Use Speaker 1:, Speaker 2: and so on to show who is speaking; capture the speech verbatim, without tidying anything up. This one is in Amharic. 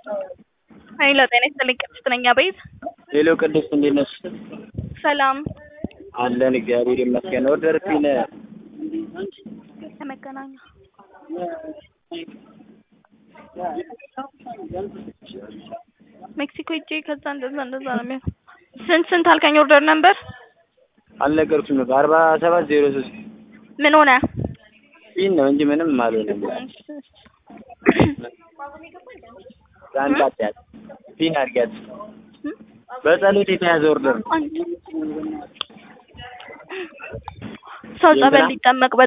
Speaker 1: ኃይለ ጤና ይስጥልኝ ቅድስት ነኝ አቤት
Speaker 2: ሄሎ ቅድስት እንዴት ነሽ?
Speaker 1: ሰላም
Speaker 2: አለን እግዚአብሔር ይመስገን። ኦርደር ፒን
Speaker 1: ከመገናኛ ሜክሲኮ ሂጄ ከዛ እንደዛ እንደዛ ነው የሚሆነው። ስንት ስንት አልከኝ ኦርደር ነበር?
Speaker 2: አልነገርኩሽም ነበር አርባ ሰባት ዜሮ ሶስት
Speaker 1: ምን ሆነ?
Speaker 2: ፒን ነው እንጂ ምንም አልሆነም። ዛንዳት ፒን አድርጊያት በጸሎት የተያዘ ኦርደር ነው።
Speaker 1: ሰው ጸበል ሊጠመቅ